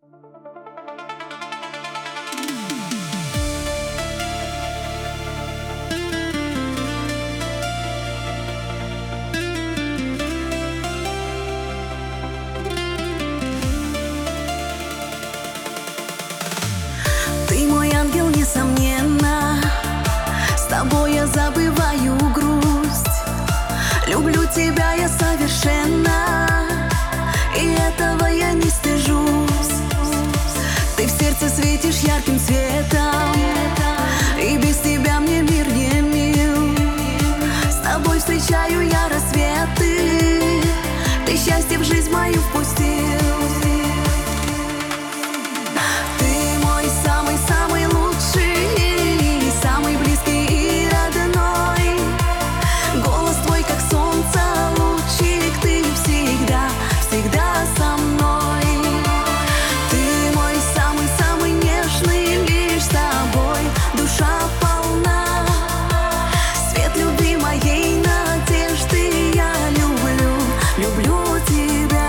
Ты мой ангел, несомненно, с тобой я забываю грусть. Люблю тебя я совершенно, и этого я не стыжусь. Ты в сердце светишь ярким светом, и без тебя мне мир не мил. С тобой встречаю я рассветы, ты счастье в жизнь мою впустил. Самый лучший, самый близкий и родной. Голос твой, как солнце, лучик, ты всегда, всегда со мной. Ты мой самый нежный, лишь с тобой душа полна. Свет любви моей надежды, я люблю тебя.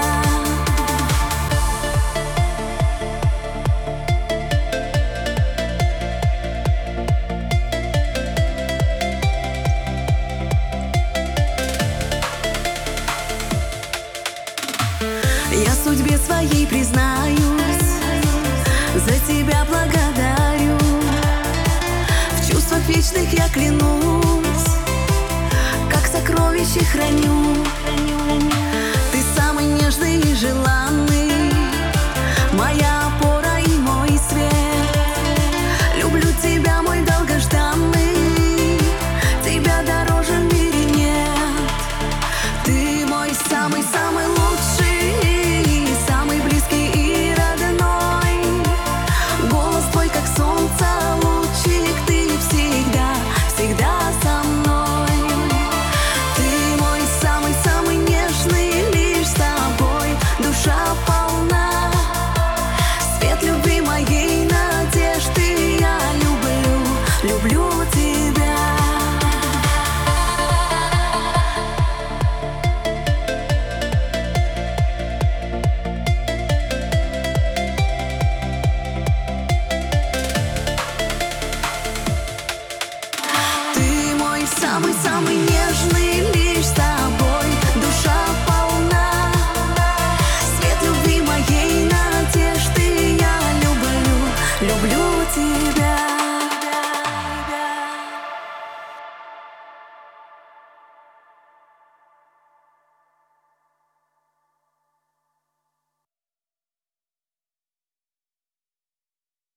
Я судьбе своей признаюсь, за тебя благодарю. В чувствах вечных я клянусь, как сокровище храню. Ты самый нежный и желанный.